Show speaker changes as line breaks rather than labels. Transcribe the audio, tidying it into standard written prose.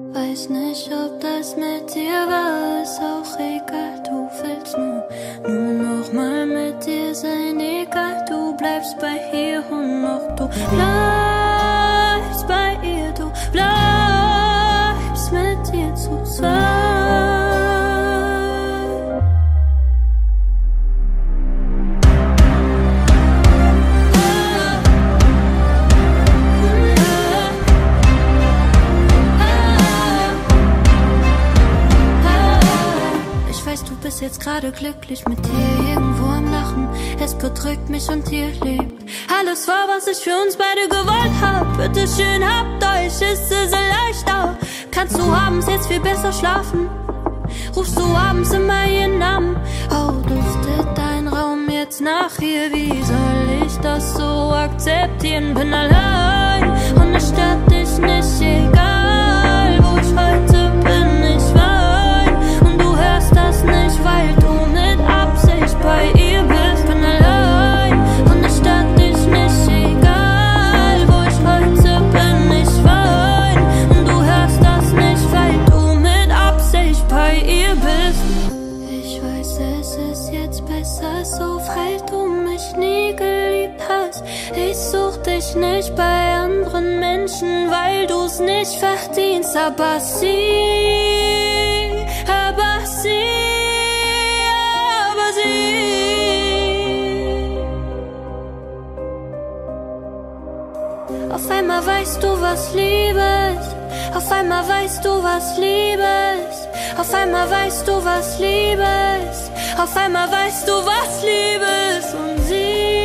Weiß nicht, ob das mit dir war, ist auch egal, du willst nur noch mal mit dir sein, egal, du bleibst bei ihr und noch du bleibst bei ihr, du bleibst mit ihr zusammen. Du bist jetzt gerade glücklich mit dir, irgendwo am Lachen. Es bedrückt mich und ihr lebt alles war, was ich für uns beide gewollt hab. Bitte schön, habt euch, ist es erleichtert. Kannst du abends jetzt viel besser schlafen? Rufst du abends immer ihren Namen? Oh, duftet dein Raum jetzt nach ihr? Wie soll ich das so akzeptieren? Bin allein und es stört dich nicht, egal wo ich heute bin, ich wein. Und du hörst das nicht, weil du mit Absicht bei ihr bist. Bin allein und es stört dich nicht, egal wo ich heute bin, ich wein. Und du hörst das nicht, weil du mit Absicht bei ihr bist. Ich weiß, es ist jetzt besser so, weil du mich nie geliebt hast. Ich such dich nicht bei anderen Menschen, weil du's nicht verdienst. Aber sie auf einmal weißt du, was Liebe ist. Auf einmal weißt du, was Liebe ist. Auf einmal weißt du, was Liebe ist. Auf einmal weißt du, was Liebe ist. Und sie